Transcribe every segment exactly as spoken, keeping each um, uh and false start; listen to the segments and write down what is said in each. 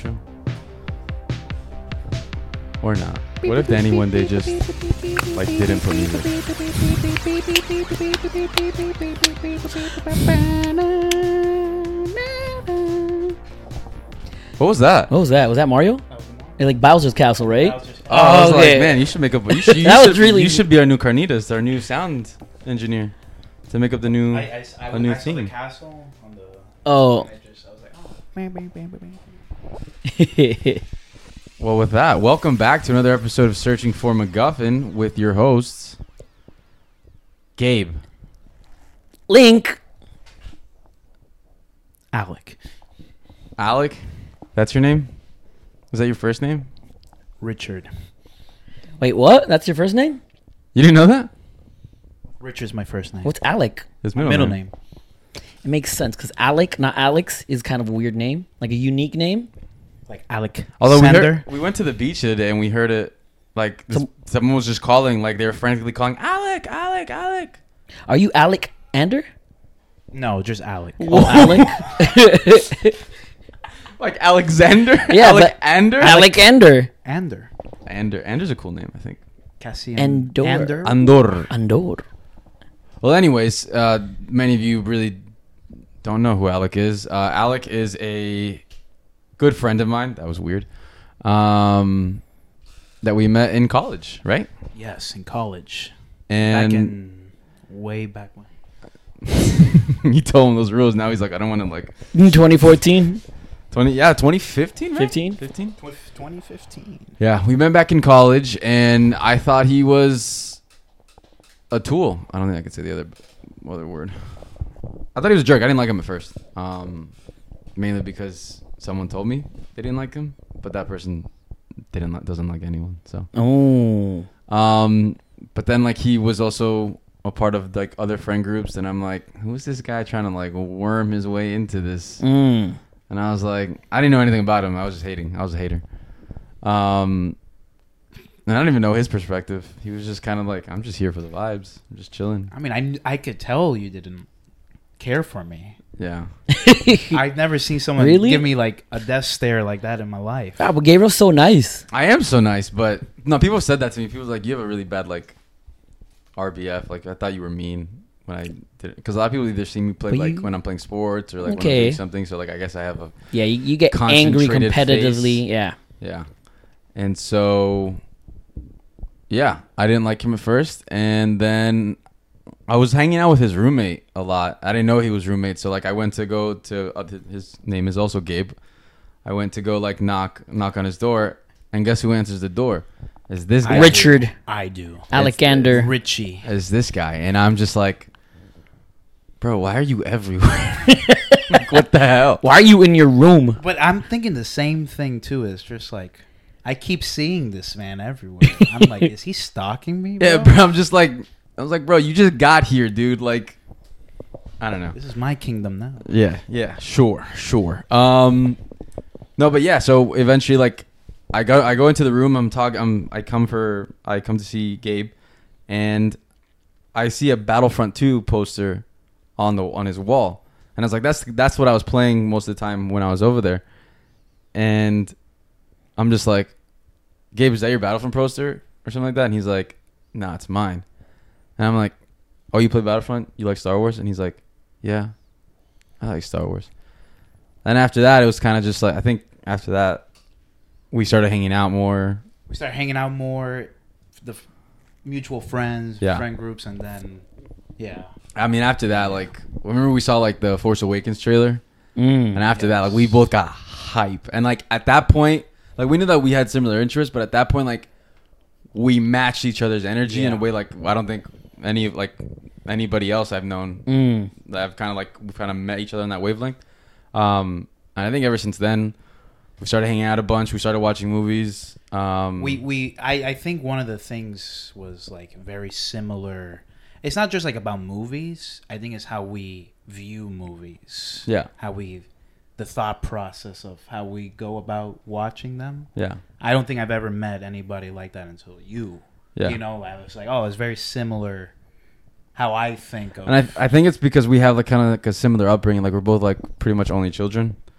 intro? Or not? What if Danny one day just like didn't put music? What was that? What was that? Was that Mario? It, like Bowser's Castle, right? Bowser's Oh, I was okay. like, man, you should make up. You should, you That should, was really- You should be our new Carnitas, our new sound engineer, to make up the new I, I, I, a new I saw the theme. castle on the. Oh. I just I was like, oh. Bang, bang, bang, bang, bang. Well, with that, welcome back to another episode of Searching for MacGuffin with your hosts, Gabe. Link. Alec. Alec, that's your name? Was that your first name? Richard. Wait, what? That's your first name? You didn't know that? Richard's my first name. What's Alec? His my middle, middle name. name? It makes sense because Alec, not Alex, is kind of a weird name, like a unique name. Like Alec. Although we, Sander. heard, we went to the beach today and we heard it, like this, Some- someone was just calling, like they were frantically calling, Alec, Alec, Alec. Are you Alec Ander? No, just Alec. Oh, Alec. Like Alexander? Yeah, Alec but- Ander? Alec Ander. Ander. Ander. Ander's a cool name, I think. Cassian. Andor. Ander. Andor. Andor. Well, anyways, uh, many of you really don't know who Alec is. Uh, Alec is a good friend of mine. That was weird. Um, that we met in college, right? Yes, in college. And back in way back when. he told him those rules. Now he's like, I don't want to like twenty fourteen. twenty. Yeah, twenty fifteen, right? fifteen? fifteen. twenty fifteen. Yeah, we met back in college, and I thought he was a tool. I don't think I could say the other other word. I thought he was a jerk. I didn't like him at first, um, mainly because someone told me they didn't like him, but that person didn't li- doesn't like anyone. So, Oh. um, but then like he was also a part of like other friend groups, and I'm like, who's this guy trying to like worm his way into this? Mm. And I was like, I didn't know anything about him. I was just hating. I was a hater. Um, and I don't even know his perspective. He was just kind of like, I'm just here for the vibes. I'm just chilling. I mean, I, kn- I could tell you didn't care for me. Yeah. I've never seen someone Really? give me like a death stare like that in my life. Ah, but Gabriel's so nice. I am so nice, but no, people said that to me. People was like, you have a really bad like R B F. Like I thought you were mean when I did it. Because a lot of people either see me play But like you- when I'm playing sports or like when I'm Okay. doing something. So like I guess I have a Yeah, you, you get angry Concentrated competitively. face. Yeah. Yeah. And so, yeah, I didn't like him at first. And then I was hanging out with his roommate a lot. I didn't know he was roommate. So, like, I went to go to, uh, his name is also Gabe. I went to go, like, knock knock on his door. And guess who answers the door? Is this guy. I Richard. I do. Alec Ander. Richie. Is this guy. And I'm just like, bro, why are you everywhere? Like, what the hell? Why are you in your room? But I'm thinking the same thing too. It's just like I keep seeing this man everywhere. I'm like, is he stalking me? Bro? Yeah, bro, I'm just like, I was like, bro, you just got here, dude. Like, I don't know. This is my kingdom now. Yeah, yeah, sure, sure. Um, no, but yeah. So eventually, like, I go, I go into the room. I'm talking. I'm, I come for, I come to see Gabe, and I see a Battlefront two poster on the on his wall, and I was like, that's that's what I was playing most of the time when I was over there, and I'm just like, Gabe, is that your Battlefront poster or something like that? And he's like, nah, it's mine. And I'm like, oh, you play Battlefront? You like Star Wars? And he's like, yeah, I like Star Wars. And after that, it was kind of just like, I think after that, we started hanging out more. We started hanging out more, the f- mutual friends, Yeah. friend groups, and then yeah. I mean, after that, like, remember we saw like the Force Awakens trailer? Mm. And after that, like, we both got hype. And like at that point, like, we knew that we had similar interests, but at that point, like, we matched each other's energy in a Yeah. way like I don't think any like anybody else I've known Mm. that I've kind of like we've kind of met each other on that wavelength. Um, and I think ever since then, we started hanging out a bunch. We started watching movies. Um, We we I, I think one of the things was like very similar. It's not just like about movies. I think it's how we view movies. Yeah. How we, the thought process of how we go about watching them. yeah. I don't think I've ever met anybody like that until you. Yeah. You know, I was like, oh, it's very similar. How I think of. And I I think it's because we have like kind of like a similar upbringing. Like we're both like pretty much only children.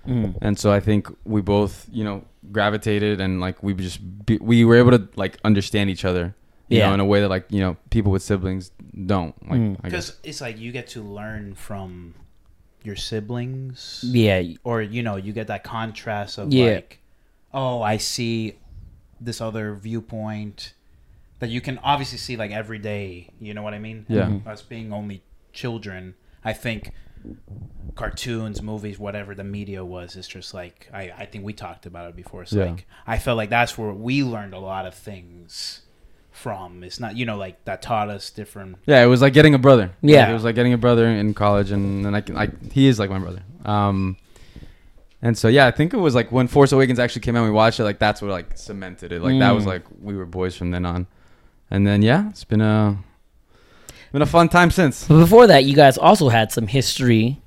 Mm. and so I think we both, you know, gravitated and like we just be, we were able to like understand each other, you Yeah. know, in a way that like, you know, people with siblings don't. Like, Mm. I guess. Because it's like you get to learn from your siblings. Yeah. Or, you know, you get that contrast of Yeah. like, oh, I see this other viewpoint that you can obviously see like every day. You know what I mean? Yeah. Mhm. Us being only children, I think cartoons, movies, whatever the media was, it's just like, I, I think we talked about it before. It's Yeah. like, I felt like that's where we learned a lot of things from. It's not, you know, like that taught us different. Yeah, it was like getting a brother. Yeah. Like, it was like getting a brother in college, and then I can like he is like my brother. Um, and so yeah, I think it was like when Force Awakens actually came out, we watched it. Like that's what like cemented it. Like that was Mm. like we were boys from then on. And then yeah, it's been a been a fun time since. But before that, you guys also had some history.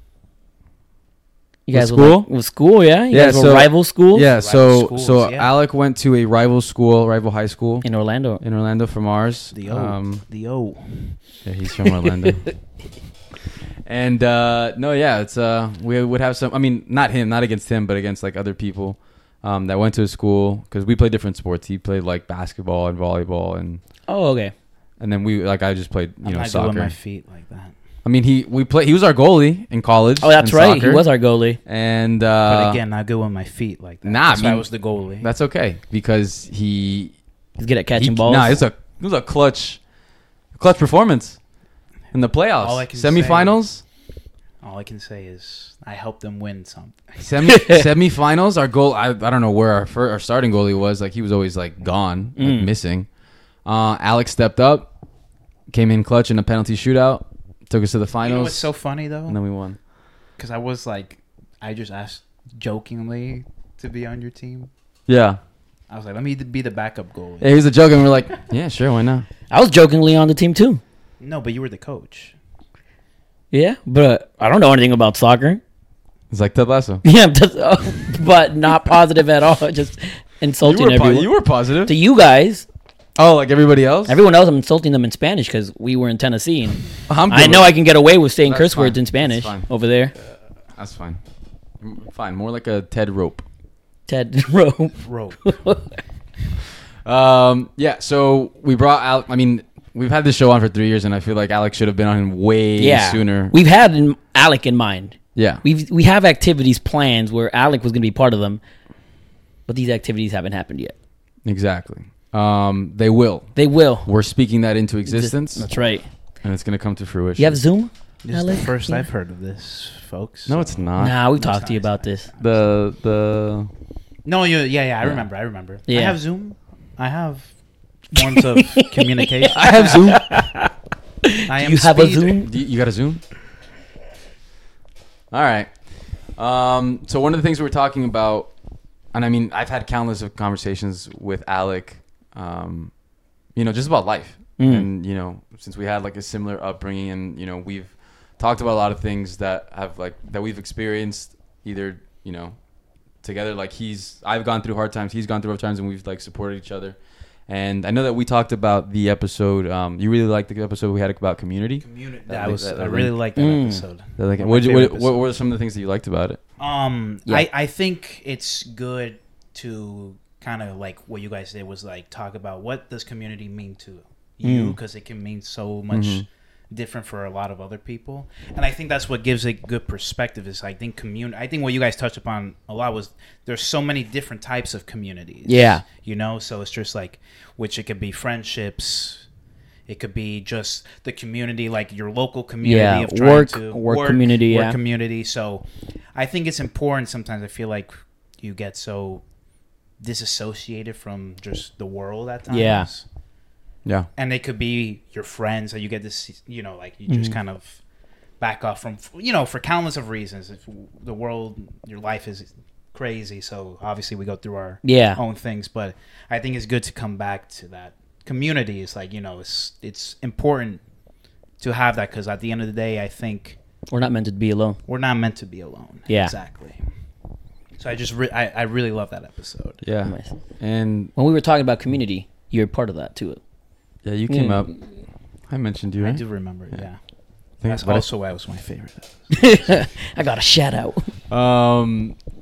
You With guys were school? like, with school, yeah. You Yeah, guys were so- rival schools. Yeah, Rival so schools, so yeah. Alec went to a rival school, rival high school in Orlando. in Orlando from ours. The O. Um, the O. yeah, he's from Orlando. And uh, no, yeah, it's uh, we would have some. I mean, not him, not against him, but against like other people um, that went to his school because we played different sports. He played like basketball and volleyball, and Oh, okay. and then we like I just played you I'm know not good with soccer. my feet like that. I mean, he we play. He was our goalie in college. Oh, that's in right. soccer. He was our goalie. And uh, But again, not good with my feet like that. nah, I That's why I mean, was the goalie. that's okay because he He's good at catching he, balls. Nah, it's a it was a clutch, clutch performance in the playoffs, All I can semifinals. All I can say is I helped them win something. Semi semifinals, our goal. I, I don't know where our first, our starting goalie was. Like he was always like gone, like Mm. missing. Uh, Alex stepped up, came in clutch in a penalty shootout, took us to the You know finals, what's so funny though? and then we won. Because I was like, I just asked jokingly to be on your team. Yeah, I was like, let me be the backup goalie. yeah. He was a joke, and we're like, yeah, sure, why not? I was jokingly on the team too. No, but you were the coach. Yeah, but I don't know anything about soccer. It's like Ted Lasso. Yeah, just, uh, but not positive at all. Just You insulting were, po- everyone. you were positive. To you guys, Oh, like everybody else. everyone else, I'm insulting them in Spanish because we were in Tennessee. And I'm I good know with- I can get away with saying That's curse words fine. in Spanish That's fine. over there. That's fine. Mm, Fine, more like a Ted Rope. Ted Rope. Rope. Um, yeah, so we brought Alec. I mean, we've had this show on for three years, and I feel like Alex should have been on way Yeah, sooner. We've had in- Alec in mind. yeah, We've we have activities planned where Alec was going to be part of them, but these activities haven't happened yet. exactly. Um, they will. They will. We're speaking that into existence, That's right. and it's going to come to fruition. You have Zoom? This is the Alec? first Yeah. I've heard of this, folks. No, so- it's not. Nah, we've No, it's talked to you not, about it's this. The the No, you, yeah, yeah, I Yeah. remember, I remember. I Yeah. have Zoom. I have forms of communication. I have Zoom. I am you have a speed. Zoom? Do you, you got a Zoom? All right. Um, so one of the things we were talking about, and I mean, I've had countless of conversations with Alec, um, you know, just about life. Mm. And, you know, since we had like a similar upbringing and, you know, we've talked about a lot of things that have like, that we've experienced either, you know, together. Like he's, I've gone through hard times, he's gone through hard times, and we've like supported each other. And I know that we talked about the episode. Um, you really liked the episode we had about community. Community. That That link- was. that- I that really link. liked that Mm. episode. They're like, One of what, my what, favorite what were episodes. some of the things that you liked about it? Um, Yeah. I, I think it's good to kind of like what you guys did was like talk about what does community mean to you, Mm. because it can mean so much Mhm. different for a lot of other people, and I think that's what gives it good perspective. Is I think community. I think what you guys touched upon a lot was there's so many different types of communities. Yeah. you know, so it's just like which it could be friendships. It could be just the community, like your local community Yeah, of trying work- to work community, work yeah. community. So, I think it's important. Sometimes I feel like you get so disassociated from just the world at times. Yeah. Yeah. And they could be your friends that you get to see, you know, like you just Mhm. kind of back off from, you know, for countless of reasons. If the world, your life is crazy, so obviously we go through our Yeah. own things. But I think it's good to come back to that community. It's like, you know, it's it's important to have that, because at the end of the day, I think We're not meant to be alone. we're not meant to be alone. Yeah. Exactly. So I just re- I, I really love that episode. Yeah. Nice. And When we were talking about community, you're part of that too. yeah, you came Mm. up. I mentioned you, I right? do remember it, Yeah. yeah. I think That's what I- also why it was my favorite episode. I got a shout out. Um,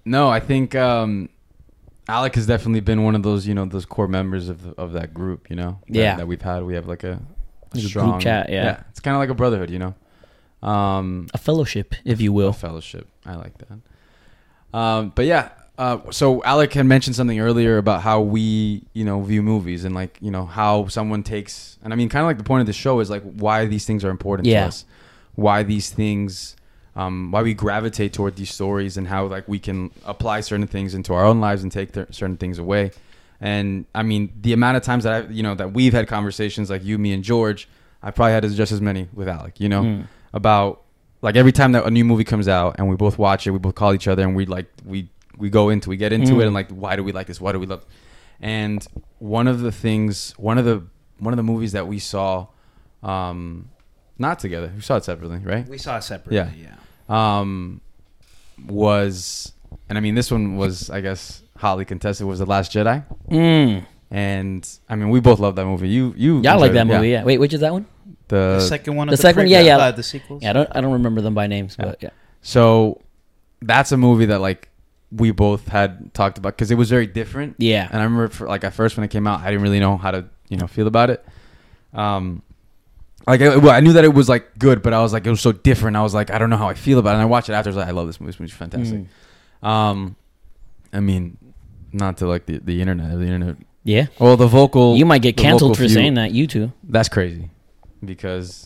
no, I think um, Alec has definitely been one of those, you know, those core members of the, of that group, you know, that, Yeah. that we've had. We have like a, a Like a strong group chat, yeah. It's kind of like a brotherhood, you know, um, A fellowship, if you a will. fellowship. I like that. Um, but yeah, uh, so Alec had mentioned something earlier about how we, you know, view movies and like, you know, how someone takes, and I mean, kind of like the point of the show is like why these things are important Yeah. to us, why these things, um, why we gravitate toward these stories, and how like we can apply certain things into our own lives and take th- certain things away. And I mean, the amount of times that I, you know, that we've had conversations like you, me, and George, I probably had just as many with Alec, you know, Mm. about like every time that a new movie comes out and we both watch it, we both call each other and we like we we go into we get into Mm. it and like why do we like this? Why do we love? And one of the things, one of the one of the movies that we saw, um, not together, we saw it separately, right? We saw it separately. Yeah. Yeah. Um, was and I mean this one was I guess hotly contested, was The Last Jedi. Mm. And I mean we both love that movie. You you Yeah, I like enjoyed that it, movie. Yeah. Wait, which is that one? The The, second one. the Of the second- prequel- yeah, yeah. Uh, the sequels. Yeah, I don't I don't remember them by names, Yeah. but yeah. so that's a movie that like we both had talked about because it was very different. Yeah. And I remember for, like at first when it came out, I didn't really know how to, you know, feel about it. Um, like I, well, I knew that it was like good, but I was like, it was so different. I was like, I don't know how I feel about it. And I watched it after. I was like, I love this movie. This movie's fantastic. Mm. Um, I mean, not to like the, the internet, the internet. Yeah. Well, the vocal. You might get the canceled vocal for few- saying that. You too. That's crazy, because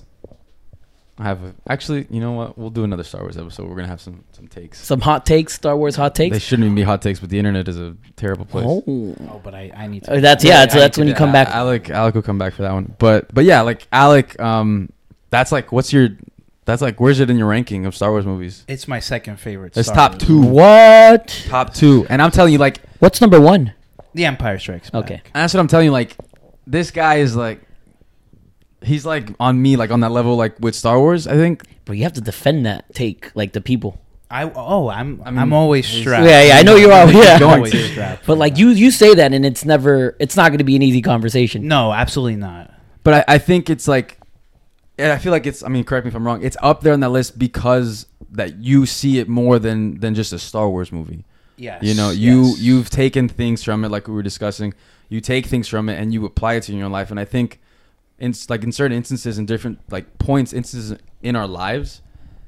I have a, actually. You know what? We'll do another Star Wars episode. We're gonna have some some takes. Some hot takes, Star Wars hot They takes. shouldn't even be hot takes, but the internet is a terrible place. Oh. Oh, but I, I need to. Uh, that's yeah. That's, I that's need when to- you come Yeah, back. Alec, Alec will come back for that one. But but yeah, like Alec, um, that's like what's your, that's like where's it in your ranking of Star Wars movies? It's my second favorite. It's Star top Wars two. movie. What? Top two, and I'm telling you, like, What's number one? The Empire Strikes Back. Okay. and that's what I'm telling you, like, this guy is like, he's like on me, like on that level, like with Star Wars. I think. But you have to defend that take, like the people. I oh I'm I I mean, am always he's- strapped. Yeah, yeah, I know you are. Yeah. I'm Going always to. strapped. But like you, you say that, and it's never. It's not going to be an easy conversation. No, absolutely not. But I, I think it's like, and I feel like it's. I mean, correct me if I'm wrong. It's up there on that list because that you see it more than than just a Star Wars movie. Yes. You know, you yes. you've taken things from it, like we were discussing. You take things from it and you apply it to your life. And I think, in like in certain instances, in different like points, instances in our lives,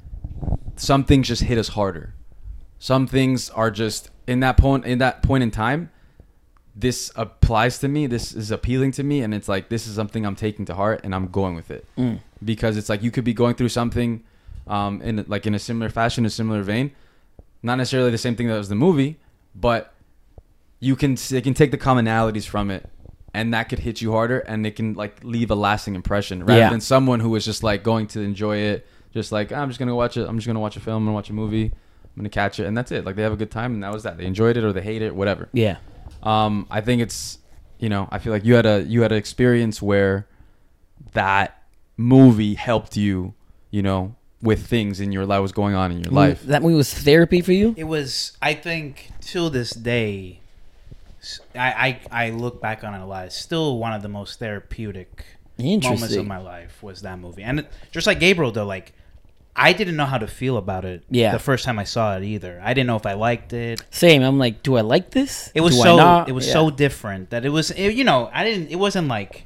some things just hit us harder. Some things are just in that point in that point in time. This applies to me. This is appealing to me, and it's like this is something I'm taking to heart, and I'm going with it Mm. because it's like you could be going through something, um, in like in a similar fashion, a similar vein. Not necessarily the same thing that was the movie, but you can they can take the commonalities from it, and that could hit you harder, and it can like leave a lasting impression rather Yeah. than someone who is just like going to enjoy it, just like I'm just gonna watch it. I'm just gonna watch a film. I'm gonna watch a movie. I'm gonna catch it, and that's it. Like they have a good time, and that was that. They enjoyed it or they hate it, whatever. Yeah. Um, I think it's, you know, I feel like you had a you had an experience where that movie helped you, you know, with things in your life, was going on in your life. That movie was therapy for you. It was. I think till this day, s- I I, I look back on it a lot. It's still one of the most therapeutic moments Interesting. of my life was that movie. And it, just like Gabriel, though, like I didn't know how to feel about it. Yeah. The first time I saw it either, I didn't know if I liked it. Same. I'm like, do I like this? It was Do I so not? it was Yeah. so different that it was it, you know I didn't it wasn't like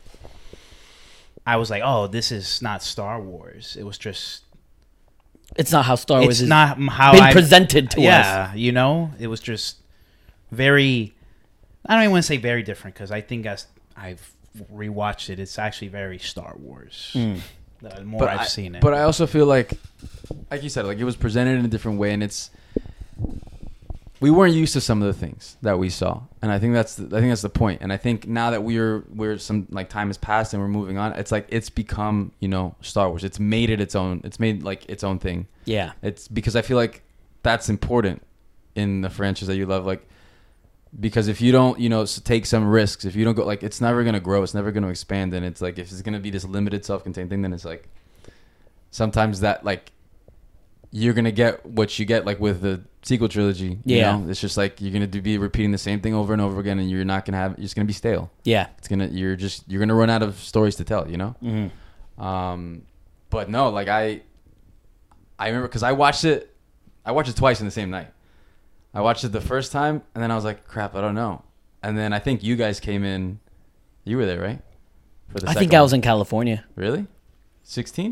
I was like, oh, this is not Star Wars. It was just It's not how Star Wars it's is not how been I presented to us. yeah, you know, it was just very. I don't even want to say very different because I think as I've rewatched it, it's actually very Star Wars. Mm. The more but I've I, seen it, But I also feel like, like you said, like it was presented in a different way, and it's we weren't used to some of the things that we saw, and I think that's the, I think that's the point. And I think now that we're we're some like time has passed and we're moving on, it's like it's become, you know, Star Wars. It's made it its own. It's made like its own thing. Yeah. It's because I feel like that's important in the franchise that you love, like. Because if you don't, you know, s- take some risks, if you don't go, like, it's never going to grow. It's never going to expand. And it's like, if it's going to be this limited self-contained thing, then it's like, sometimes that, like, you're going to get what you get, like, with the sequel trilogy. You Yeah. know? It's just like, you're going to be repeating the same thing over and over again, and you're not going to have, it's going to be stale. Yeah. It's going to, you're just, you're going to run out of stories to tell, you know? Mm-hmm. Um, but no, like, I, I remember, because I watched it, I watched it twice in the same night. I watched it the first time, and then I was like, crap, I don't know. And then I think you guys came in. You were there, right? For the I second think I was one. in California. Really? sixteen?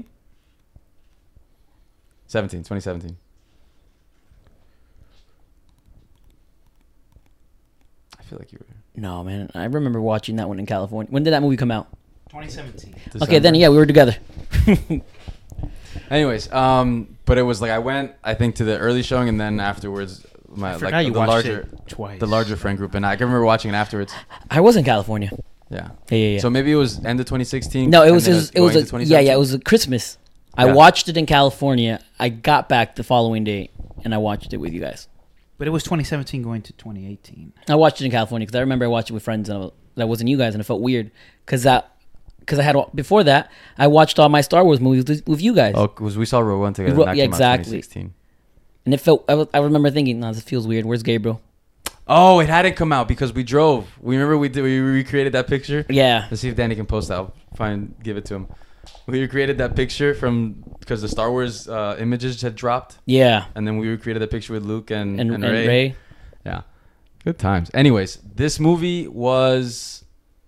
seventeen, twenty seventeen. I feel like you were. No, man. I remember watching that one in California. When did that movie come out? twenty seventeen. Okay, then yeah, we were together. Anyways, um, but it was like I went, I think, to the early showing, and then afterwards, my I forgot like you the watched larger, it twice. the larger friend group, and I can remember watching it afterwards. I was in California. Yeah. Yeah, yeah, yeah. So maybe it was end of twenty sixteen. No, it and was it then was, it going was to a, yeah, yeah, it 2017? was a Christmas. I Yeah. watched it in California. I got back the following day, and I watched it with you guys. But it was twenty seventeen going to twenty eighteen. I watched it in California because I remember I watched it with friends, and I was, that wasn't you guys, and it felt weird because that because I had all- before that I watched all my Star Wars movies with, with you guys, Oh, because we saw Rogue One together. Ro- and that yeah, came out exactly. twenty sixteen. and it felt. I, was, I remember thinking, "No, this feels weird. Where's Gabriel?" Oh, it hadn't come out because we drove. We remember we did. We recreated that picture. Yeah, Let's see if Danny can post that. I'll find, give it to him. We recreated that picture from because the Star Wars uh, images had dropped, yeah, and then we recreated that picture with Luke and and, and, and Ray. Ray. Yeah, good times. Anyways, this movie was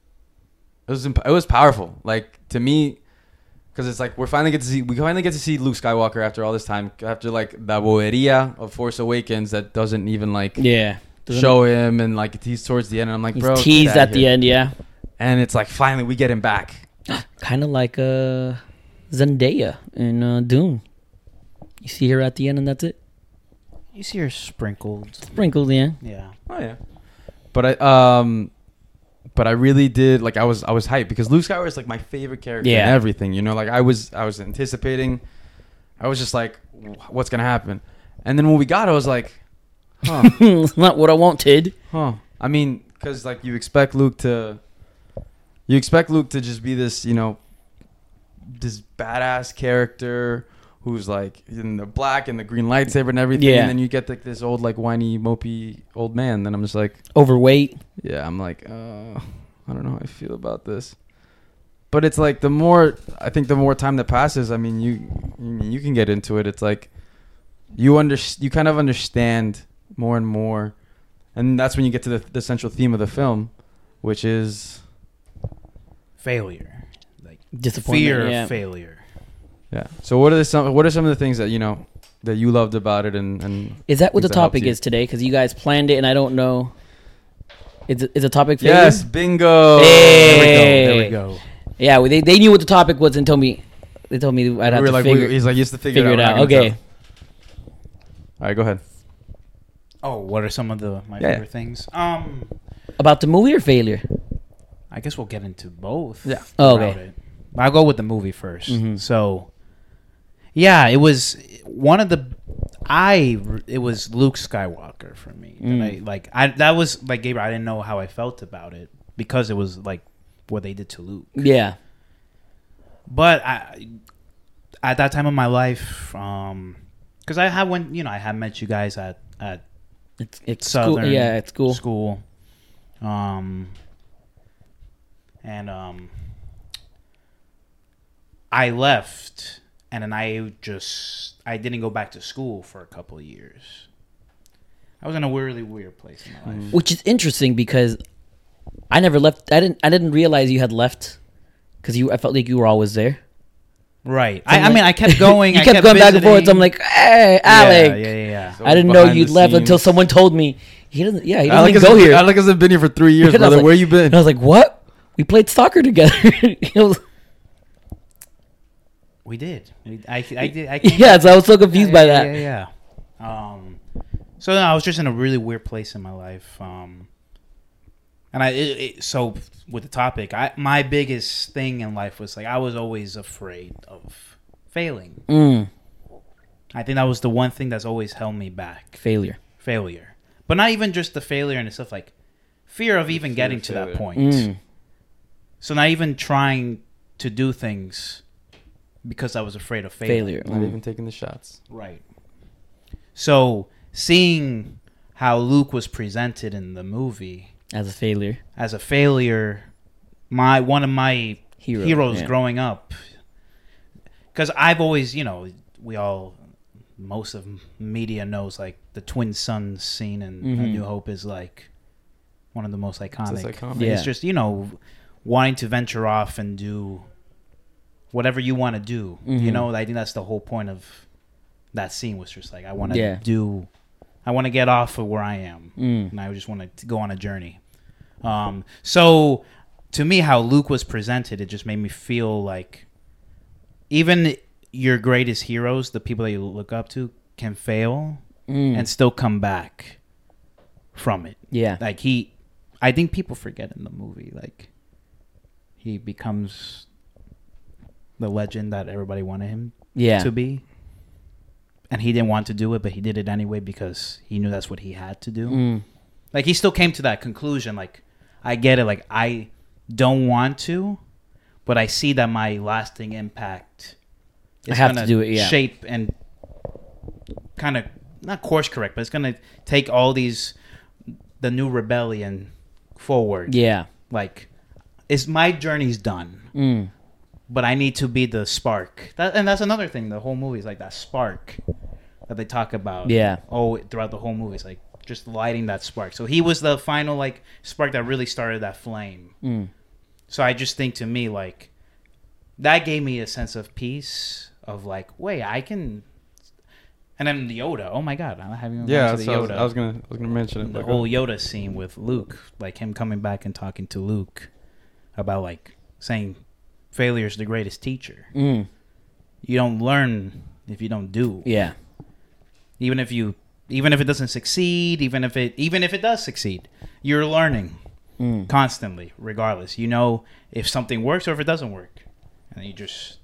it was imp- it was powerful. Like to me, because it's like we're finally get to see we finally get to see Luke Skywalker after all this time, after like the boeria of Force Awakens that doesn't even like Yeah, Doesn't show him, and like he's towards the end, and I'm like, He's bro, get teased outta at the here. end. Yeah, And it's like finally we get him back. kind of like uh, Zendaya in uh, Dune. You see her at the end, and that's it. You see her sprinkled. Sprinkled in. Yeah. Oh yeah, but I um, but I really did like I was I was hyped because Luke Skywalker is like my favorite character Yeah. and everything. You know, like I was I was anticipating. I was just like, what's gonna happen? And then when we got, it, I was like, huh, It's not what I wanted. huh. I mean, because like you expect Luke to, you expect Luke to just be this, you know, this badass character who's like in the black and the green lightsaber and everything, Yeah. and then you get like this old like whiny mopey old man. Then I'm just like, Overweight. yeah, I'm like, uh, I don't know how I feel about this. But it's like the more I think the more time that passes, I mean, you you, you can get into it. It's like you under you kind of understand more and more, and that's when you get to the, the central theme of the film, which is Failure. Like Disappointment. fear yeah. of failure. yeah. So what are the some what are some of the things that you know that you loved about it, and and Is that what the things that helped topic you? is today? Because you guys planned it, and I don't know. Is it, is a topic? Yes, failure? bingo. Hey. There we go. There we go. Yeah, well, they they knew what the topic was and told me. They told me I'd have we were to like, figure, we, he's like, he has to figure, figure it We're not out. gonna Okay. tell. All right, go ahead. Oh, what are some of the my Yeah. favorite things? Um, About the movie or failure? I guess we'll get into both. Yeah. Oh, throughout okay. it. I'll go with the movie first. Mhm. So, yeah, it was one of the. I it was Luke Skywalker for me. That Mm. I, like I that was like Gabriel. I didn't know how I felt about it because it was like what they did to Luke. Yeah. But I, at that time of my life, um, because I had when you know I had met you guys at at It's it's school. Southern Yeah, it's cool. school, um, and um, I left, and then I just I didn't go back to school for a couple of years. I was in a really weird place in my life. Which is interesting because I never left. I didn't. I didn't realize you had left because you. I felt like you were always there. Right. So I'm I, I mean, I like- kept going. you I kept, kept going back and forth. So I'm visiting. like, hey, Alec. Yeah, yeah, yeah. yeah. So I didn't know behind you'd the left until scenes. someone told me he doesn't. Yeah, he doesn't Alec even go hasn't- here. Alec hasn't been here for three years, And I was brother. like- Where you been? And I was like, what? We played soccer together. It was- We did. We- I, I did. I came yeah, so I was so confused yeah, by yeah, that. Yeah, yeah. Um, so no, I was just in a really weird place in my life. Um, and I it, it, so with the topic, I my biggest thing in life was like I was always afraid of failing. Mm, I think that was the one thing that's always held me back. failure. Failure, but not even just the failure and stuff like fear of even Fear getting of to that failure. point. Mm. So not even trying to do things because I was afraid of failing. Failure. Not Mm. even taking the shots. Right. So seeing how Luke was presented in the movie As a failure. as a failure, my one of my Hero, heroes yeah. growing up, because I've always, you know, we all most of media knows, like the twin sons scene in Mhm. A New Hope is like one of the most iconic. It's iconic. Yeah. It's just, you know, wanting to venture off and do whatever you want to do. Mhm. You know, I think that's the whole point of that scene, was just like, I want to Yeah. do, I want to get off of where I am. Mm. And I just want to go on a journey. Um, so to me, how Luke was presented, it just made me feel like even your greatest heroes, the people that you look up to, can fail Mm. and still come back from it. Yeah. Like he, I think people forget in the movie, like he becomes the legend that everybody wanted him Yeah. to be. And he didn't want to do it, but he did it anyway because he knew that's what he had to do. Mm. Like he still came to that conclusion. Like, I get it. Like, I don't want to, but I see that my lasting impact I have to gonna do it, yeah. shape and kind of not course correct, but it's gonna take all these the new rebellion forward. Yeah. Like, it's my journey's done, Mm. but I need to be the spark. That, and that's another thing. The whole movie is like that spark that they talk about. Yeah. Oh, throughout the whole movie, it's like just lighting that spark. So he was the final like spark that really started that flame. Mm. So I just think, to me, like, that gave me a sense of peace of like, wait, I can. And then the Yoda. Oh my God, I haven't even Yeah, gone to so the I was, Yoda. I was gonna I was gonna mention it. the but whole go- Yoda scene with Luke, like him coming back and talking to Luke about like saying failure is the greatest teacher. Mm. You don't learn if you don't do. Yeah. Even if you, even if it doesn't succeed, even if it, even if it does succeed, you're learning Mm. constantly, regardless. You know if something works or if it doesn't work, and you just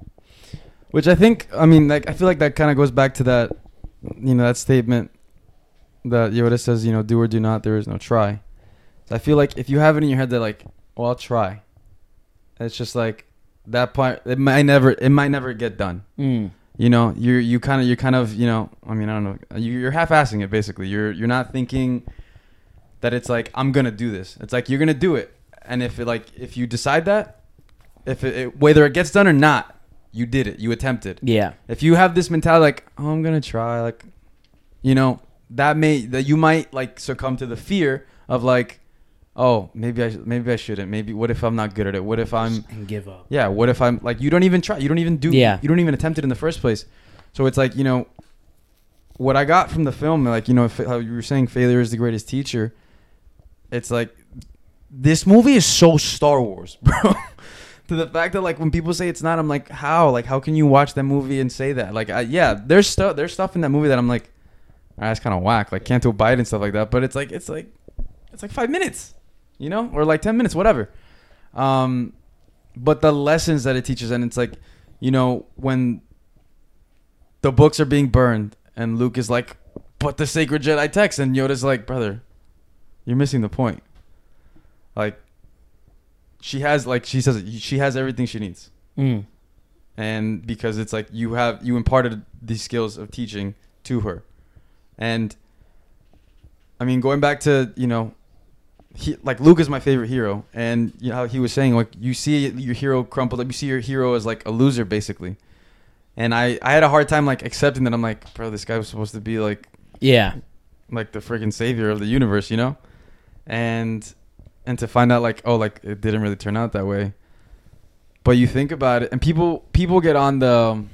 Which I think, I mean, like, I feel like that kind of goes back to that, you know, that statement that Yoda says, you know, do or do not, there is no try. So I feel like if you have it in your head that, like, well, I'll try. It's just like that part, it might never, it might never get done. Mm. You know, you're, you kind of, you're kind of, you know, I mean, I don't know, you- you're half-assing it, basically. You're, you're not thinking that it's like, I'm going to do this. It's like, you're going to do it. And if it, like, if you decide that, if it, it, whether it gets done or not, you did it. You attempted. Yeah. If you have this mentality, like, oh, I'm gonna try, like, you know, that may that you might like succumb to the fear of like, oh, maybe I sh- maybe I shouldn't. Maybe what if I'm not good at it? What if I'm and give up. yeah? What if I'm like you don't even try? You don't even do. Yeah. You don't even attempt it in the first place. So it's like, you know, what I got from the film, like, you know, fa- how you were saying, failure is the greatest teacher. It's like this movie is so Star Wars, bro. To the fact that like when people say it's not, I'm like, how? Like, how can you watch that movie and say that? Like, I, yeah, there's stuff, there's stuff in that movie that I'm like, ah, that's kind of whack. Like Canto Bight and stuff like that. But it's like, it's like, it's like five minutes, you know, or like ten minutes, whatever. Um, but the lessons that it teaches, and it's like, you know, when the books are being burned, and Luke is like, but the sacred Jedi text, and Yoda's like, brother, you're missing the point. Like, she has, like, she says, she has everything she needs. Mm. And because it's like, you have, you imparted these skills of teaching to her. And, I mean, going back to, you know, he, like, Luke is my favorite hero. And, you know, how he was saying, like, you see your hero crumpled up, you see your hero as, like, a loser, basically. And I, I had a hard time, like, accepting that. I'm like, bro, this guy was supposed to be, like, Yeah. like the freaking savior of the universe, you know? And and to find out like, oh, like it didn't really turn out that way. But you think about it, and people people get on the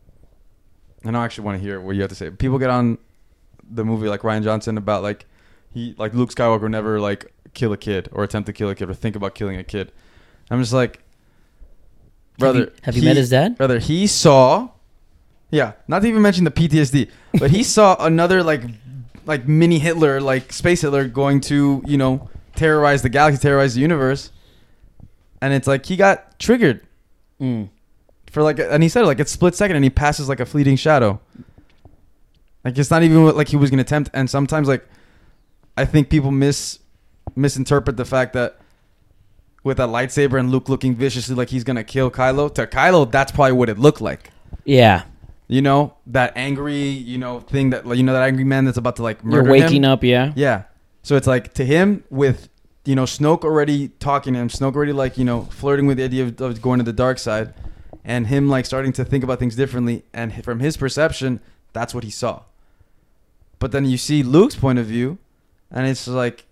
and I actually want to hear what you have to say. People get on the movie like Rian Johnson about like he like Luke Skywalker never like kill a kid or attempt to kill a kid or think about killing a kid. I'm just like, brother, Have you, have you he- met his dad? Brother, he saw, yeah, not to even mention the P T S D, but he saw another like, like mini Hitler, like space Hitler, going to, you know, terrorize the galaxy, terrorize the universe, and it's like he got triggered Mm. for like, and he said like it's split second, and he passes like a fleeting shadow. Like it's not even what, like he was gonna attempt, and sometimes like, I think people mis misinterpret the fact that with a lightsaber and Luke looking viciously like he's gonna kill Kylo. To Kylo, that's probably what it looked like. Yeah. You know, that angry, you know, thing that, like, you know, that angry man that's about to like murder You're waking him. up, yeah. Yeah. So it's like to him with, you know, Snoke already talking to him, Snoke already like, you know, flirting with the idea of, of going to the dark side, and him like starting to think about things differently. And from his perception, That's what he saw. But then you see Luke's point of view, and it's like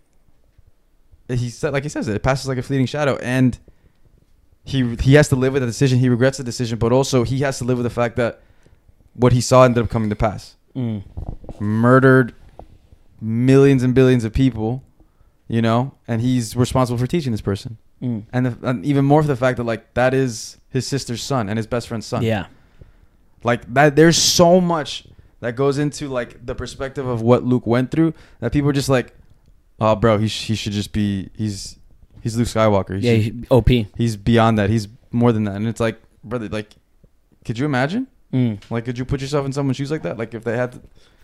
he said, like he says, it, it passes like a fleeting shadow, and he he has to live with the decision. He regrets the decision, but also he has to live with the fact that what he saw ended up coming to pass. Mm. Murdered millions and billions of people, you know, and he's responsible for teaching this person. Mm. And, the, and even more for the fact that like that is his sister's son and his best friend's son. Yeah. Like that, there's so much that goes into like the perspective of what Luke went through that people are just like, oh, bro, he sh- he should just be he's he's Luke Skywalker. He Yeah, should, he- O P. he's beyond that. He's more than that. And it's like, brother, like, could you imagine? Mm. Like, could you put yourself in someone's shoes like that? Like, if they had to.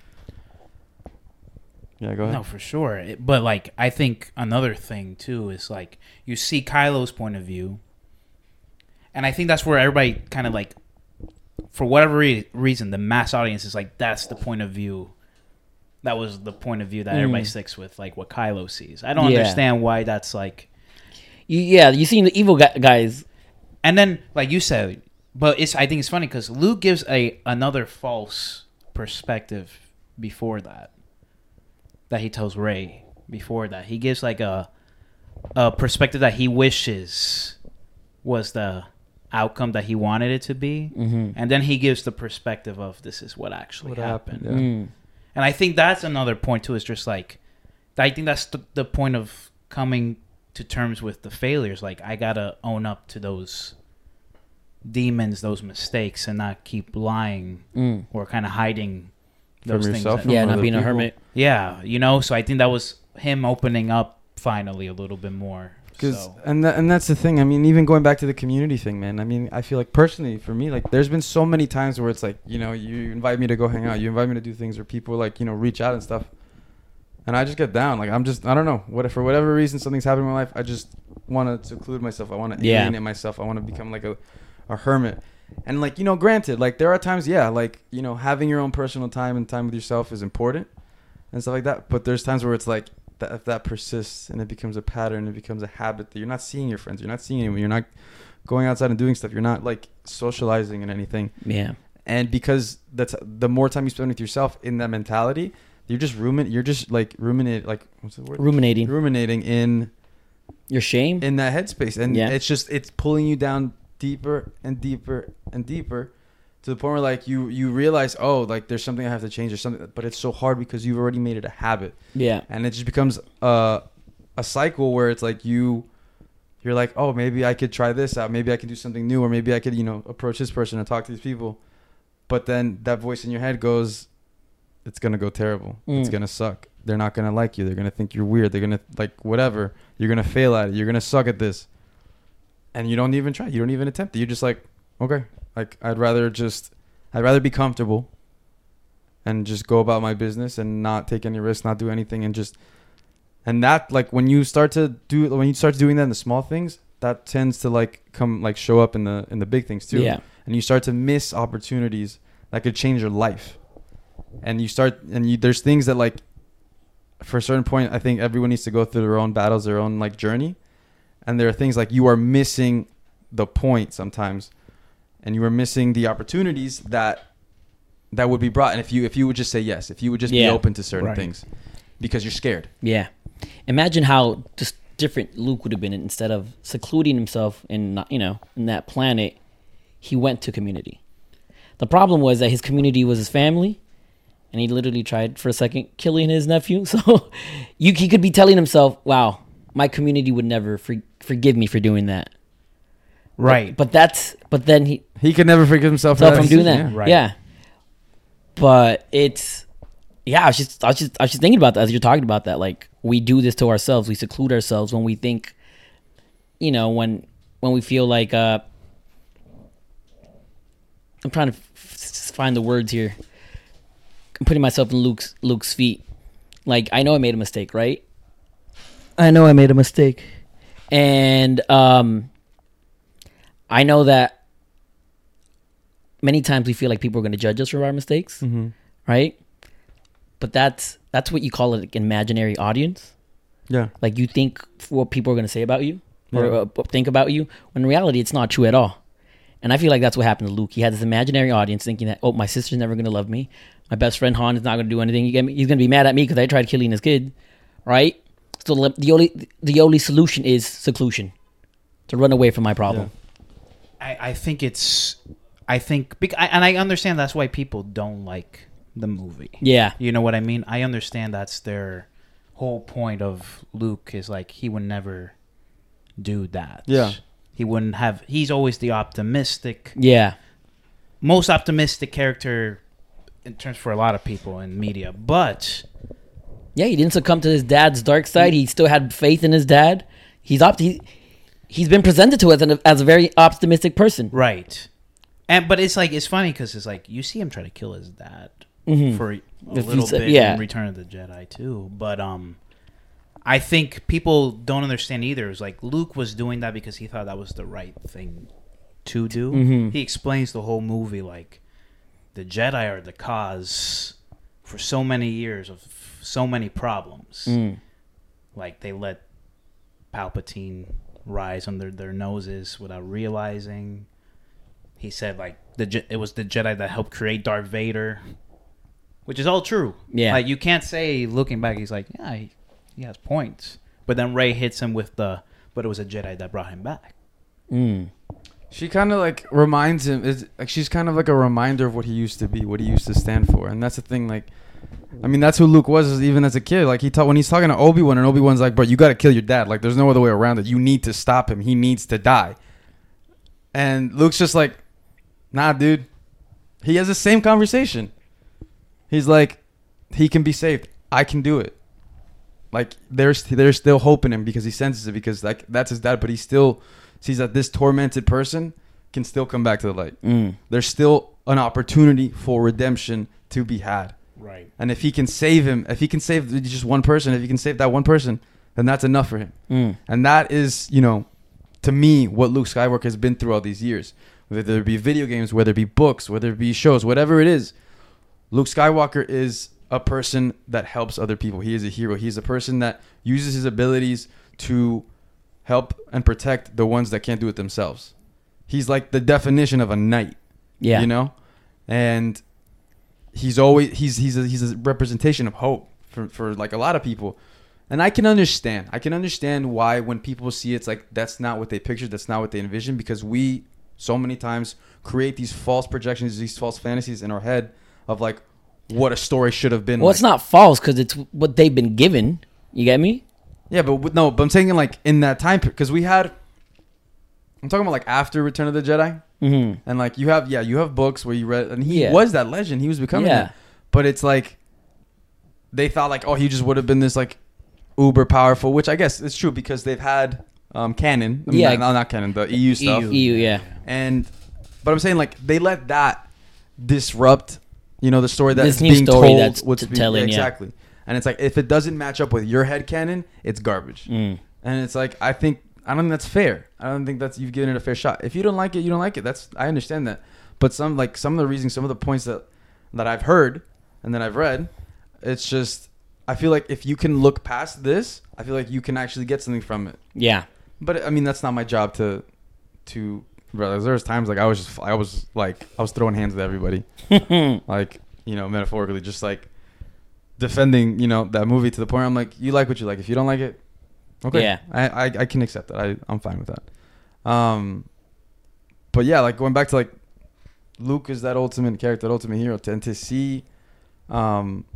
Yeah, go ahead. No, for sure. It- but like, I think another thing too is like you see Kylo's point of view, and I think that's where everybody kind of like, for whatever re- reason, the mass audience is like, that's the point of view. That was the point of view that Mm. everybody sticks with, like what Kylo sees. I don't Yeah. understand why that's like. You, yeah, you seen the evil guy, guys. And then, like you said, but it's I think it's funny because Luke gives a another false perspective before that. That he tells Rey before that. He gives like a a perspective that he wishes was the outcome that he wanted it to be, Mm-hmm. and then he gives the perspective of this is what actually What happened. happened, yeah. Mm. And I think that's another point too. Is just like I think that's the, the point of coming to terms with the failures. Like I gotta own up to those demons, those mistakes, and not keep lying Mm. or kind of hiding From those yourself, things. from That, Yeah, other not being a people. hermit. yeah, you know. So I think that was him opening up finally a little bit more. Because So. and that, and that's the thing. I mean, even going back to the community thing, man. I mean, I feel like personally for me, like there's been so many times where it's like, you know, you invite me to go hang out, you invite me to do things, or people like, you know, reach out and stuff, and I just get down. Like I'm just, I don't know, what for whatever reason something's happened in my life, I just want to seclude myself. I want to Yeah. alienate myself. I want to become like a, a hermit. And like, you know, granted, like there are times, yeah, like, you know, having your own personal time and time with yourself is important and stuff like that. But there's times where it's like, that if that persists and it becomes a pattern, it becomes a habit that you're not seeing your friends, you're not seeing anyone, you're not going outside and doing stuff, you're not like socializing and anything. Yeah. And because that's the more time you spend with yourself in that mentality, you're just rumin, you're just like ruminate, like what's the word? Ruminating. Ruminating in Your shame. in that headspace, and Yeah. it's just it's pulling you down deeper and deeper and deeper to the point where like you you realize, oh, like there's something I have to change or something, but it's so hard because you've already made it a habit. Yeah. And it just becomes a a cycle where it's like you you're like, oh, maybe I could try this out, maybe I can do something new, or maybe I could, you know, approach this person and talk to these people. But then that voice in your head goes, it's gonna go terrible. Mm. It's gonna suck. They're not gonna like you. They're gonna think you're weird. They're gonna like whatever. You're gonna fail at it. You're gonna suck at this. And you don't even try. You don't even attempt it. You're just like, okay, like I'd rather just, I'd rather be comfortable and just go about my business and not take any risks, not do anything, and just, and that like when you start to do, when you start doing that in the small things, that tends to like come like show up in the in the big things too. Yeah. And you start to miss opportunities that could change your life. And you start, and you, there's things that like, for a certain point, I think everyone needs to go through their own battles, their own like journey. And there are things like you are missing the point sometimes, and you are missing the opportunities that that would be brought. And if you if you would just say yes, if you would just Yeah. be open to certain Right. things, because you're scared. Yeah. Imagine how just different Luke would have been instead of secluding himself in not- you know in that planet. He went to community. The problem was that his community was his family, and he literally tried for a second killing his nephew. So you he could be telling himself, "Wow, my community would never for, forgive me for doing that." Right. But, but that's but then he He could never forgive himself for so that from doing that. decision, Right. Yeah. But it's yeah, I was just I was just I was just thinking about that as you're talking about that. Like we do this to ourselves. We seclude ourselves when we think, you know, when when we feel like uh I'm trying to f- find the words here. I'm putting myself in Luke's Luke's feet. Like I know I made a mistake, right? I know I made a mistake. And um I know that many times we feel like people are going to judge us for our mistakes, Mm-hmm. right? but that's that's what you call it, like, imaginary audience. Yeah. Like you think what people are going to say about you or Yeah. uh, think about you, when in reality it's not true at all. And I feel like that's what happened to Luke. He had this imaginary audience thinking that, oh, my sister's never going to love me. My best friend Han is not going to do anything. You get me? He's going to be mad at me because I tried killing his kid, right? So the only the only solution is seclusion, to run away from my problem. Yeah. I, I think it's, I think, and I understand that's why people don't like the movie. Yeah. You know what I mean? I understand that's their whole point of Luke is like, he would never do that. Yeah. He wouldn't have, he's always the optimistic, Yeah. most optimistic character in terms for a lot of people in media. But Yeah, he didn't succumb to his dad's dark side. He still had faith in his dad. He's op- he, he's been presented to us as, an, as a very optimistic person. right. And but it's like, it's funny because it's like you see him try to kill his dad Mhm. for a If little he's a- bit yeah. in Return of the Jedi too. But um I think people don't understand either. It's like Luke was doing that because he thought that was the right thing to do. Mhm. He explains the whole movie like the Jedi are the cause for so many years of so many problems. Mm. Like they let Palpatine rise under their noses without realizing. He said like the Je- it was the Jedi that helped create Darth Vader, which is all true. Yeah. Like you can't say looking back he's like, yeah, he, he has points. But then Rey hits him with the but it was a Jedi that brought him back. Mm. She kind of like reminds him. Is like she's kind of like a reminder of what he used to be, what he used to stand for, and that's the thing. Like, I mean, that's who Luke was even as a kid. Like he taught when he's talking to Obi-Wan, and Obi-Wan's like, "Bro, you got to kill your dad. Like, there's no other way around it. You need to stop him. He needs to die." And Luke's just like, "Nah, dude." He has the same conversation. He's like, "He can be saved. I can do it." Like there's there's still hope in him because he senses it because like that's his dad, but he still sees that this tormented person can still come back to the light. Mm. There's still an opportunity for redemption to be had. Right. And if he can save him, if he can save just one person, if he can save that one person, then that's enough for him. Mm. And that is, you know, to me, what Luke Skywalker has been through all these years. Whether it be video games, whether it be books, whether it be shows, whatever it is, Luke Skywalker is a person that helps other people. He is a hero. He's a person that uses his abilities to help and protect the ones that can't do it themselves. He's like the definition of a knight. Yeah. You know? And he's always he's he's a, he's a representation of hope for for like a lot of people. And I can understand. I can understand why when people see it's like that's not what they pictured, that's not what they envisioned, because we so many times create these false projections, these false fantasies in our head of like what a story should have been. Well, like. it's not false because it's what they've been given. You get me? Yeah, but with, no, but I'm saying like in that time because we had. I'm talking about like after Return of the Jedi, Mm-hmm. and like you have yeah you have books where you read and he Yeah. was that legend, he was becoming Yeah. that, but it's like they thought like oh he just would have been this like uber powerful, which I guess it's true because they've had um canon, I mean, Yeah. not, not canon, the E U stuff, E U. E U, yeah. and but I'm saying like they let that disrupt you know the story that's This new being story told, that's what's t- being, telling, yeah. exactly, and it's like if it doesn't match up with your head canon, it's garbage. Mm. And it's like I think I don't think that's fair. I don't think that's you've given it a fair shot. If you don't like it, you don't like it. That's I understand that. But some like some of the reasons, some of the points that that I've heard and that I've read, it's just I feel like if you can look past this, I feel like you can actually get something from it. Yeah. But I mean, that's not my job to to. There's times like I was just I was like I was throwing hands at everybody, like you know metaphorically, just like defending you know that movie to the point where I'm like, you like what you like. If you don't like it. Okay. Yeah. I, I, I can accept that. I, I'm fine with that. Um, but yeah, like going back to like Luke is that ultimate character, that ultimate hero. And to see um,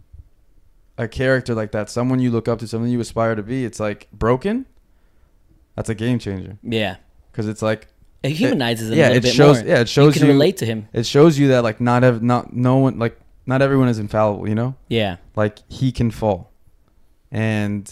a character like that, someone you look up to, someone you aspire to be, it's like broken. That's a game changer. Yeah. Because it's like It humanizes it, him yeah, a little it bit shows, more. Yeah, it shows you can you relate to him. It shows you that like not ev- not no one like not everyone is infallible. You know. Yeah. Like he can fall, and.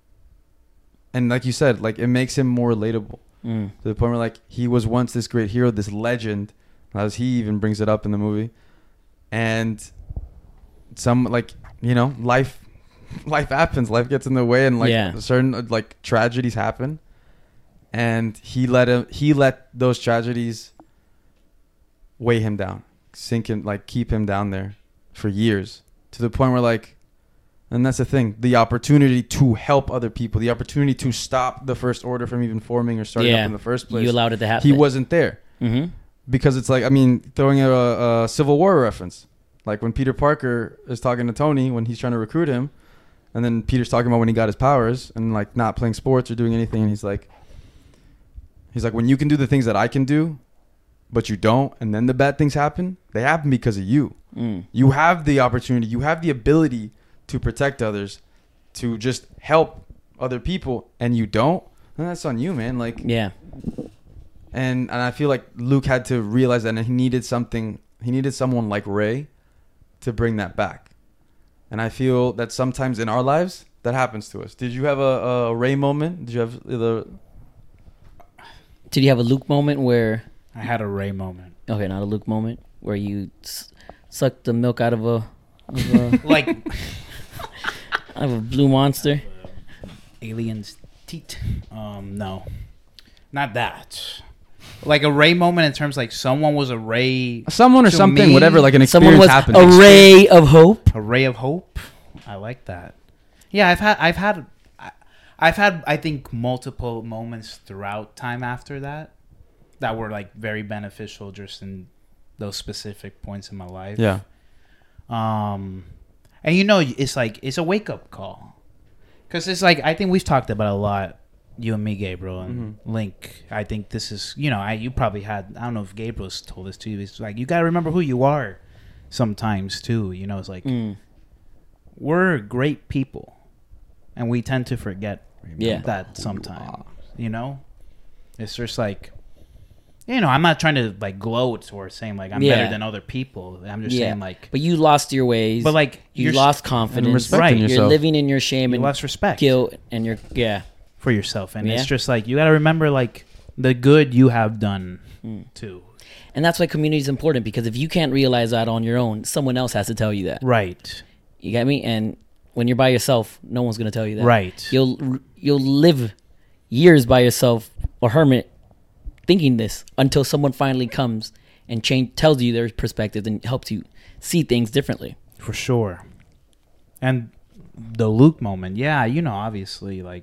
And like you said, like it makes him more relatable Mm. to the point where like he was once this great hero, this legend, as he even brings it up in the movie. And some like you know life, life happens, life gets in the way, and like Yeah. certain like tragedies happen. And he let him, he let those tragedies weigh him down, sink him, like keep him down there for years to the point where like. And that's the thing, the opportunity to help other people, the opportunity to stop the First Order from even forming or starting Yeah. up in the first place. You allowed it to happen. He wasn't there. Mm-hmm. because it's like, I mean, throwing a, a Civil War reference, like when Peter Parker is talking to Tony when he's trying to recruit him, and then Peter's talking about when he got his powers and like not playing sports or doing anything, and he's like, he's like, when you can do the things that I can do, but you don't, and then the bad things happen, they happen because of you. Mm. You have the opportunity, you have the ability to protect others, to just help other people, and you don't, then that's on you, man. Like, yeah. And and I feel like Luke had to realize that, and he needed something. He needed someone like Rey to bring that back. And I feel that sometimes in our lives that happens to us. Did you have a, a Rey moment? Did you have the? Did you have a Luke moment where? I had a Rey moment. Okay, not a Luke moment where you s- sucked the milk out of a, of a like out of a blue monster. Alien's teat. Um, no, not that. Like a Rey moment in terms like someone was a Rey, someone or to something, me. whatever. Like an experience Someone was happened. a ray of hope. A ray of hope. I like that. Yeah, I've had, I've had, I've had, I think multiple moments throughout time after that that were like very beneficial just in those specific points in my life. Yeah. Um, and you know, it's like it's a wake up call, because it's like I think we've talked about a lot. You and me, Gabriel, and mm-hmm. Link. I think this is, you know, I you probably had, I don't know if Gabriel's told this to you. It's like, you got to remember who you are sometimes, too. You know, it's like, mm. we're great people, and we tend to forget yeah. that sometimes, you know? It's just like, you know, I'm not trying to, like, gloat or saying, like, I'm yeah. better than other people. I'm just yeah. saying, like... But you lost your ways. But, like... You lost confidence. Right. You're yourself. living in your shame you and lost respect. guilt, and you're... Yeah. For yourself, and yeah. it's just like you got to remember like the good you have done mm. too, and that's why community is important, because if you can't realize that on your own, someone else has to tell you that. Right. You get me? And when you're by yourself, no one's gonna tell you that. Right. You'll you'll live years by yourself, a hermit, thinking this until someone finally comes and change tells you their perspective and helps you see things differently. For sure. And the Luke moment, yeah, you know, obviously, like.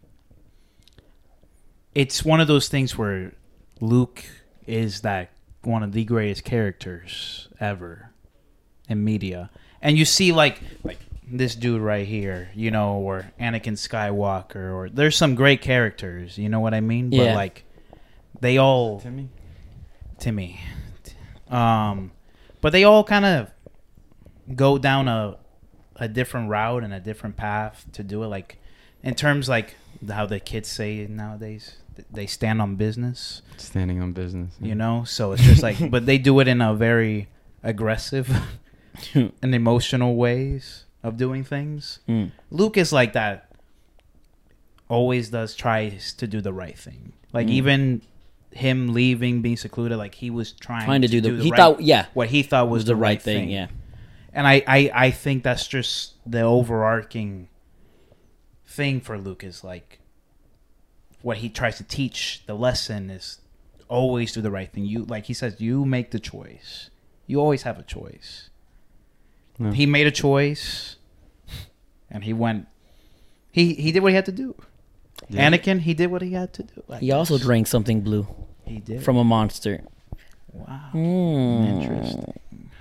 It's one of those things where Luke is that one of the greatest characters ever in media. And you see like like this dude right here, you know, or Anakin Skywalker, or there's some great characters, you know what I mean? Yeah. But like they all Timmy. Timmy. Um but they all kind of go down a a different route and a different path to do it, like in terms like how the kids say nowadays, they stand on business. Standing on business. Yeah. You know? So it's just like, but they do it in a very aggressive and emotional ways of doing things. Mm. Luke is like that. Always does, tries to do the right thing. Like mm. even him leaving, being secluded, like he was trying, trying to, to do the, do the he right, thought, yeah. what he thought was, was the, the right thing. thing. Yeah. And I, I, I think that's just the overarching thing for Luke, is like what he tries to teach. The lesson is always do the right thing. You, like he says, you make the choice. You always have a choice. Yeah. He made a choice, and he went. He he did what he had to do. Yeah. Anakin, he did what he had to do. I he guess. also drank something blue. He did from a monster. Wow, mm. interesting.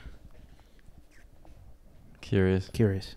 Curious. Curious.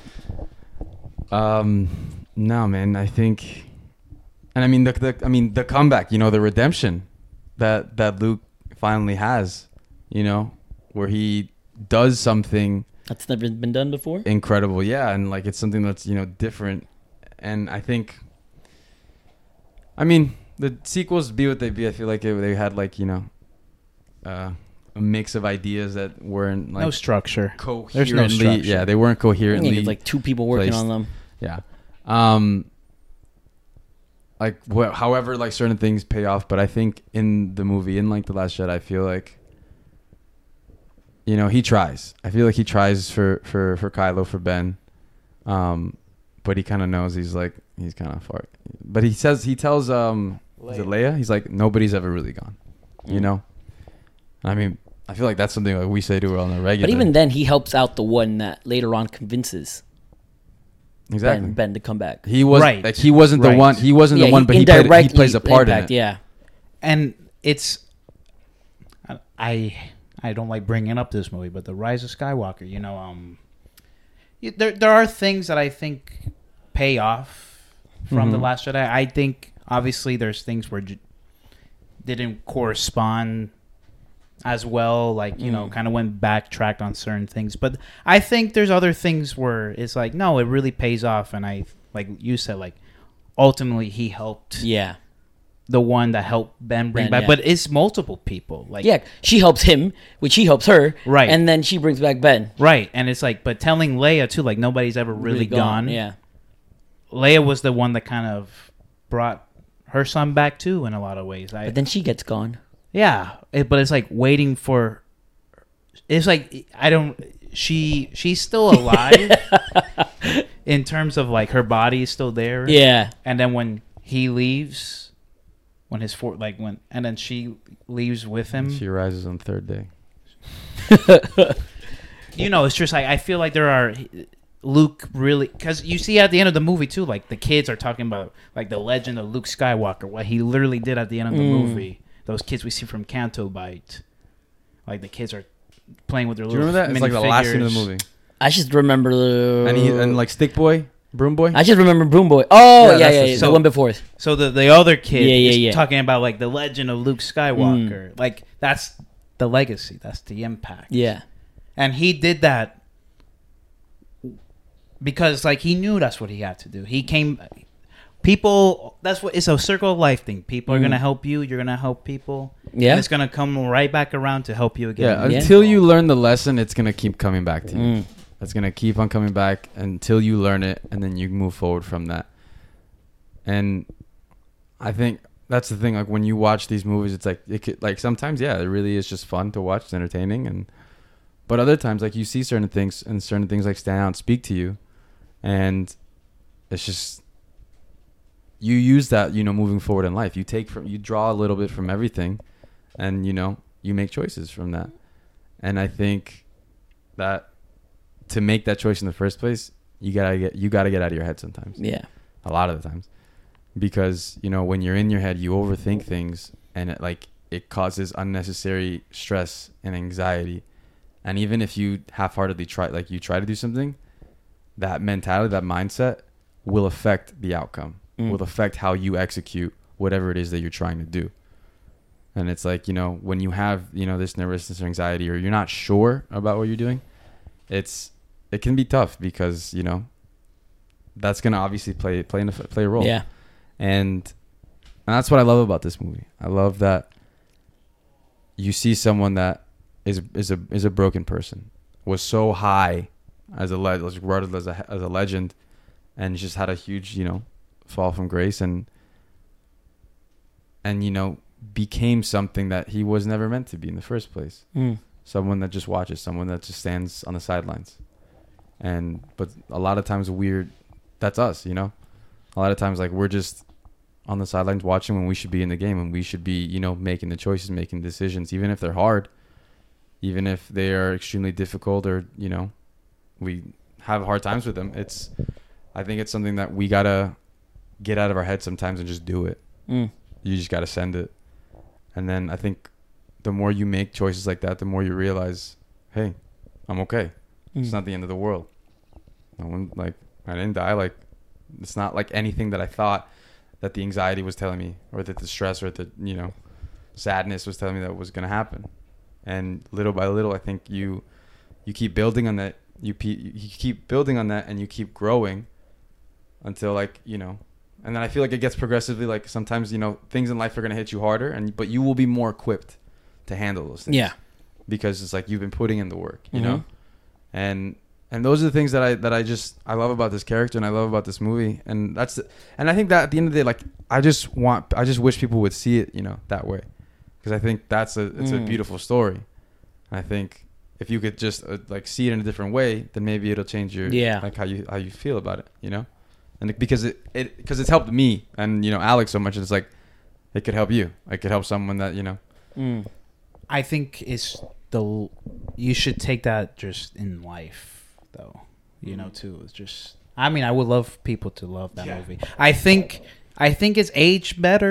Um, no, man. I think, and I mean the, the I mean the comeback. You know, the redemption that that Luke finally has. You know, where he does something that's never been done before. Incredible, yeah, and like it's something that's, you know, different. And I think, I mean, the sequels be what they be. I feel like it, they had like, you know, uh, a mix of ideas that weren't like no structure. Coherently, There's no structure. Yeah, they weren't coherently. I mean, like two people working placed. on them. Yeah, um, like wh- however, like certain things pay off, but I think in the movie, in like The Last Jedi, I feel like, you know, he tries. I feel like he tries for for for Kylo, for Ben, um, but he kind of knows he's like he's kind of far. But he says he tells um, is it Leia? He's like, nobody's ever really gone, mm. you know. I mean, I feel like that's something like we say to her on the regular. But even then, he helps out the one that later on convinces exactly Ben, ben to come back. He was right. like he wasn't right. the one. He wasn't yeah, the one, he but he played, he plays a part impact, in it. Yeah, and it's. I I don't like bringing up this movie, but the Rise of Skywalker. You know, um, you, there there are things that I think pay off from Mm-hmm. the Last Jedi. I think obviously there's things where j- didn't correspond as well. Like you know, Mm. kind of went backtracked on certain things. But I think there's other things where it's like no, it really pays off. And I like you said, like ultimately he helped. Yeah. The one that helped Ben bring Ben, back, yeah. but it's multiple people. Like Yeah, she helps him, which he helps her. Right. And then she brings back Ben. right, and it's like, but telling Leia too, like nobody's ever really, gone. Yeah. Leia was the one that kind of brought her son back too, in a lot of ways. I, But then she gets gone. yeah, it, but it's like waiting for. It's like I don't. She she's still alive in terms of like her body is still there. Yeah. and then when he leaves. When his for like when and then she leaves with him. She rises on the third day. You know, it's just like I feel like there are Luke really because you see at the end of the movie too, like the kids are talking about like the legend of Luke Skywalker, what he literally did at the end of the Mm. movie. Those kids we see from Canto Bight, like the kids are playing with their Do you little. remember that? It's like the last scene of the minifigures. movie. I just remember the. And he and like Stick Boy, Broom Boy. I just remember Broom Boy. Oh, Yeah, yeah, that's yeah. the- yeah, the so- one before. So the the other kid Yeah, yeah, is yeah. talking about like the legend of Luke Skywalker. Mm. Like that's the legacy. That's the impact. Yeah. And he did that because like he knew that's what he had to do. He came people that's what it's a circle of life thing. People are Mhm. gonna help you, you're gonna help people. Yeah. And it's gonna come right back around to help you again. Yeah, Yeah. until you learn the lesson, it's gonna keep coming back to you. Mm. It's gonna keep on coming back until you learn it, and then you move forward from that. And I think that's the thing. Like when you watch these movies, it's like it could, like sometimes, yeah, it really is just fun to watch. It's entertaining, and but other times, like you see certain things, and certain things like stand out and speak to you, and it's just you use that, you know, moving forward in life. You take from, you draw a little bit from everything, and you know, you make choices from that. And I think that to make that choice in the first place, you gotta get you gotta get out of your head sometimes. Yeah. A lot of the times, because you know when you're in your head, you overthink things, and it like it causes unnecessary stress and anxiety. And even if you half-heartedly try, like you try to do something, that mentality, that mindset, will affect the outcome. Mm. Will affect how you execute whatever it is that you're trying to do. And it's like, you know, when you have, you know, this nervousness or anxiety, or you're not sure about what you're doing, it's it can be tough because, you know, that's gonna obviously play play in a, play a role. Yeah. And, and that's what I love about this movie. I love that you see someone that is is a is a broken person, was so high as a le- was regarded as a as a legend, and just had a huge, you know, fall from grace, and and you know became something that he was never meant to be in the first place. Mm. Someone that just watches, someone that just stands on the sidelines. And but a lot of times we're that's us, you know. A lot of times like we're just on the sidelines watching when we should be in the game, and we should be, you know, making the choices, making decisions, even if they're hard, even if they are extremely difficult, or, you know, we have hard times with them. It's I think it's something that we gotta get out of our head sometimes and just do it. Mm. You just gotta send it. And then I think the more you make choices like that, the more you realize, hey, I'm okay. Mm. It's not the end of the world. No one, like, I didn't die. Like, it's not like anything that I thought that the anxiety was telling me, or that the stress, or the, you know, sadness was telling me that was going to happen. And little by little, I think you you keep building on that. You, pe- you keep building on that, and you keep growing until, like, you know, and then I feel like it gets progressively, like, sometimes, you know, things in life are going to hit you harder, and but you will be more equipped to handle those things. Yeah. Because it's like you've been putting in the work, you Mhm. know? And and those are the things that I that I just I love about this character, and I love about this movie. And that's the, and I think that at the end of the day, like, I just want I just wish people would see it, you know, that way. Because I think that's a it's Mm. a beautiful story. And I think if you could just uh, like see it in a different way, then maybe it'll change your Yeah. like how you how you feel about it, you know? And it, because it it because it's helped me and, you know, Alex so much, it's like it could help you. It could help someone that, you know. Mm. I think it's the you should take that just in life, though. You know, too. It's just. I mean, I would love people to love that Yeah. movie. I think. I think it's aged better.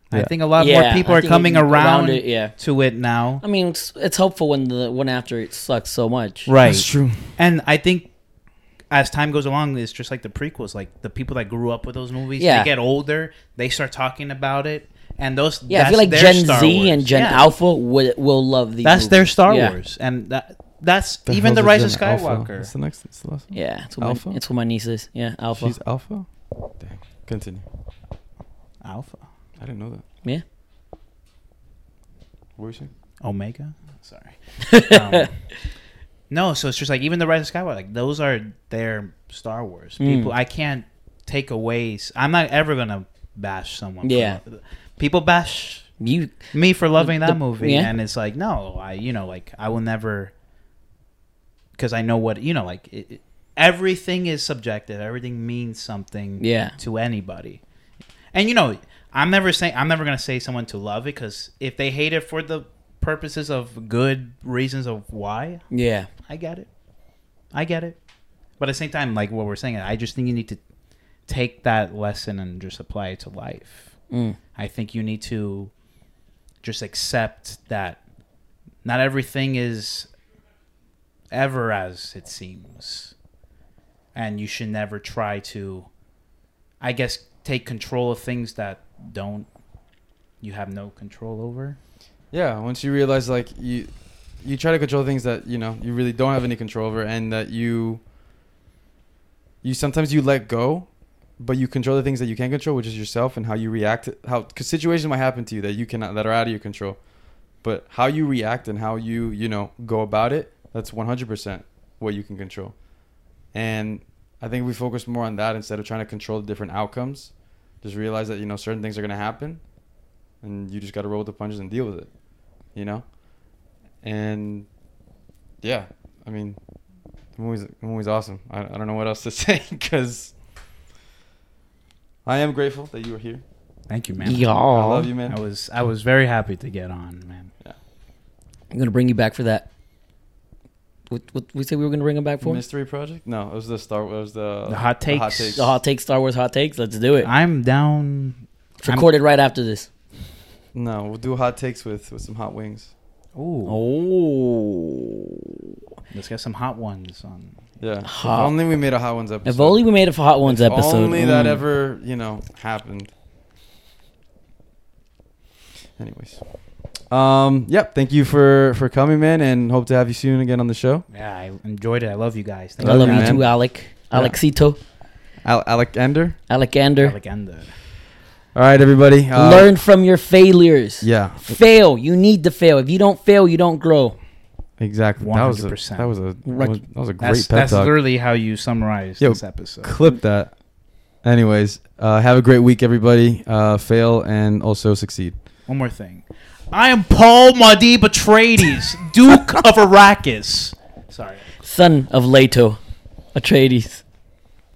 I Yeah. think a lot Yeah, more people I are think coming around, it. Yeah, to it now. I mean, it's, it's helpful when the one after it sucks so much. Right. That's true. And I think as time goes along, it's just like the prequels. Like the people that grew up with those movies, Yeah. they get older, they start talking about it, and those Yeah, I that's feel like their Gen Star Z Wars. and Gen Yeah. Alpha will will love these. That's their movies. Star Yeah. Wars, and that that's The even the hell's Rise a of Gen Alpha? Skywalker. What's the next? What's the last one? Yeah, it's what Alpha? my it's what my niece is. Yeah, Alpha. She's Alpha. Dang. Continue. Alpha, I didn't know that. Yeah. What were you saying? Omega. Sorry. um, no, so it's just like even the Rise of Skywalker. Like those are their Star Wars. Mm. People, I can't take away. s- I'm not ever gonna bash someone. for Yeah. lo- people bash You me for loving The- that movie, yeah. and it's like no, I you know like I will never, because I know what you know like it, it- everything is subjective. Everything means something Yeah. to anybody, and you know I'm never saying I'm never gonna say someone to love it, because if they hate it for the purposes of good reasons of why, yeah. I get it, I get it, but at the same time, like what we're saying, I just think you need to take that lesson and just apply it to life. Mm. I think you need to just accept that not everything is ever as it seems. And you should never try to, I guess, take control of things that don't, you have no control over. Yeah, once you realize like you you try to control things that, you know, you really don't have any control over, and that you you sometimes you let go, but you control the things that you can control, which is yourself and how you react to, how cuz situations might happen to you that you cannot that are out of your control. But how you react and how you, you know, go about it, that's one hundred percent what you can control. And I think we focus more on that instead of trying to control the different outcomes. Just realize that, you know, certain things are going to happen, and you just got to roll with the punches and deal with it, you know? And yeah, I mean, the movie's, the movie's awesome. I, I don't know what else to say, because I am grateful that you were here. Thank you, man. Yeah. I love you, man. I was I was very happy to get on, man. I'm gonna bring you back for that. What, what we said we were gonna bring him back for? Mystery Project? No, it was the Star. It was the The hot takes. The hot takes. The hot takes, Star Wars hot takes. Let's do it. I'm down. It's recorded right after this. No, we'll do hot takes with with some hot wings. Ooh, Oh. let's get some hot ones on. Yeah. Hot. If only we made a hot ones episode. If only we made a hot ones If episode. only that Mm. ever, you know, happened. Anyways. Um, yep, thank you for, for coming, man, and hope to have you soon again on the show. Yeah, I enjoyed it. I love you guys. I love you, you man. too, Alec. Yeah. Alexito. Al- Alec Ender. Alexander. Alexander. All right, everybody. Uh, Learn from your failures. Yeah, Fail. You need to fail. If you don't fail, you don't grow. exactly. one That hundred was a, percent. that was a that Rec- was, that was a great That's, pep that's talk. literally how you summarize Yo, this episode. Clip that. Anyways, uh, have a great week, everybody. Uh, fail and also succeed. One more thing. I am Paul Madiba Atreides, Duke of Arrakis. Sorry. Son of Leto Atreides.